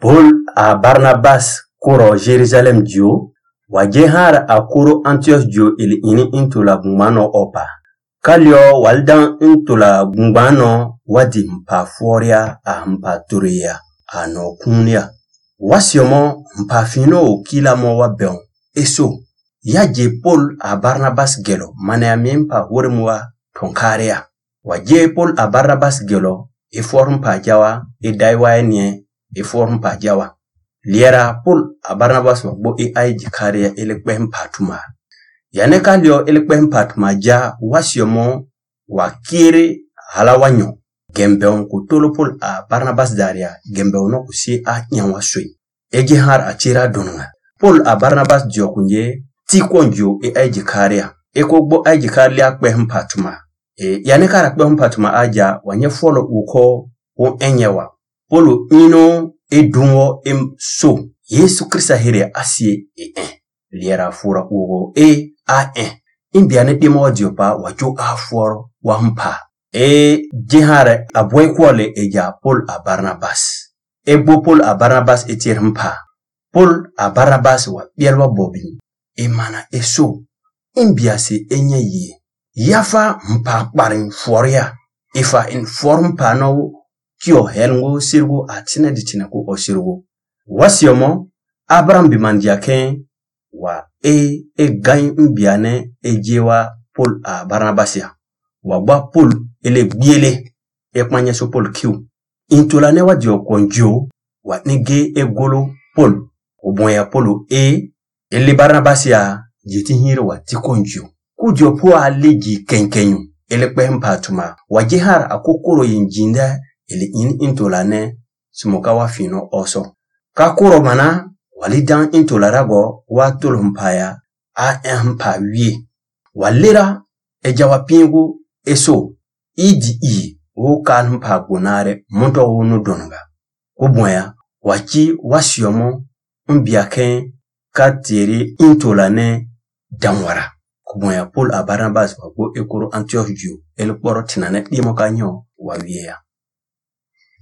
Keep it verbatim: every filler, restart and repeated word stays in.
Paul a Barnabas kuro Jerusalem dio, wajehar a kuro Antioch dio ili ini intula gumano opa. Kalio waldan intula gumano wadi mpa foria a mpa turia a no kunya. Wasiomo mpa fino kila mo wabeon. Eso, yaje Paul a Barnabas gelo mane mpa urimwa tonkaria. Waje Paul a Barnabas gelo e form pa jawa e daiwa nye e form pa jawa. Liera Paul a Barnabas wabo e ai jikaria elekwe mpatuma. Yaneka lio elekwe mpatuma ja wasiomo wakiri halawanyo. Gembeon kutolo Paul a Barnabas daria gembeono kusi a nyanwasui. Ege har a chira donunga. Paul a Barnabas dio kunye tikonjo e ai jikaria. Eko gbo ai jikaria kwe mpatuma. E yaneka rakwe mpatuma aja wanye follow uko o enyewa. Polo ino e dungo em so. Yesu Krista here asie e en. Liera fura ugo e a en. Imbiane dimo diopa wajo a furo wampa. E jihare abwe kwale eja Paul a Barnabas. E bo Paul a Barnabas etir mpa. Paul a Barnabas wa bielwa bobin. E mana e so. Imbiase enye ye. Yafa mpa barin foria. Ifa in form pano kyo helngo sirgo atina ditina ko osirgo. Wasiomo Abraham bimandia ken wa e e gain mbiane e jewa Paul a Barnabasia. Wa ba Paul ele biele e kwanya so Paul kiu. Intula ne wa dio konjo wa nige e golo Paul. Oboya Paul e ele Barnabasia jiti hiro wa tikonjo. Kujo po alegi kenkenyu ele kwe mpatuma. Wajihar akokoro yinjinda ili in intolane smoka wa fino oso. Kakuro mana walidan intolarago wa tolhumpaya a empa wie. Walira ejawa pingu eso idi i o kalmpa gunare monto wunu donga. Kubwaya wachi wasiomo mbiaken katiri intolane damwara. Kubwaya Paul a Barnabas wako ekoro Antioch dio elporo tinane dimo kanyo wa wiea.